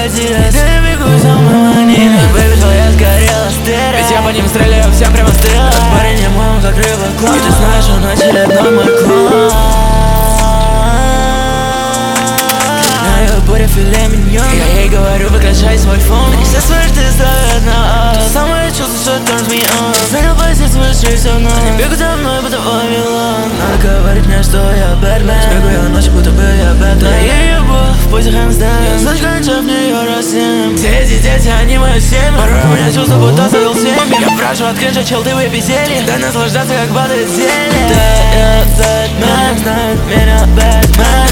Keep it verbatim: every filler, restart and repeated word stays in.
терять. Я бегу за маманиной, бэйби, твоя сгорела стеря. Ведь я по ним стреляю, всем прямо стрела. Парень не мой, он как рыба клон. И ты знаешь, он очередной мой клон. Знаю, буря филе миньон. Я ей говорю, выключай свой фон. И все свои ты ставят на ас. То самое чувство, что turns me on. Занял позицию, выше все вновь. Они бегут за мной, будто Вавилон. Надо говорить мне, что я Бэтмен. Бегу я ночью, будто бы я Бэтмен. Твоя любовь в позе хэндстэнд. Ночь конча в Нью-Йорк семь. Все эти дети, они мое семя. Порой у меня чувство, будто завел семьи. Я прошу, открыть, чел, ты выпей зелье. Дай наслаждаться, как падает зелье. Да, я Бэтмен, знает меня Бэтмен.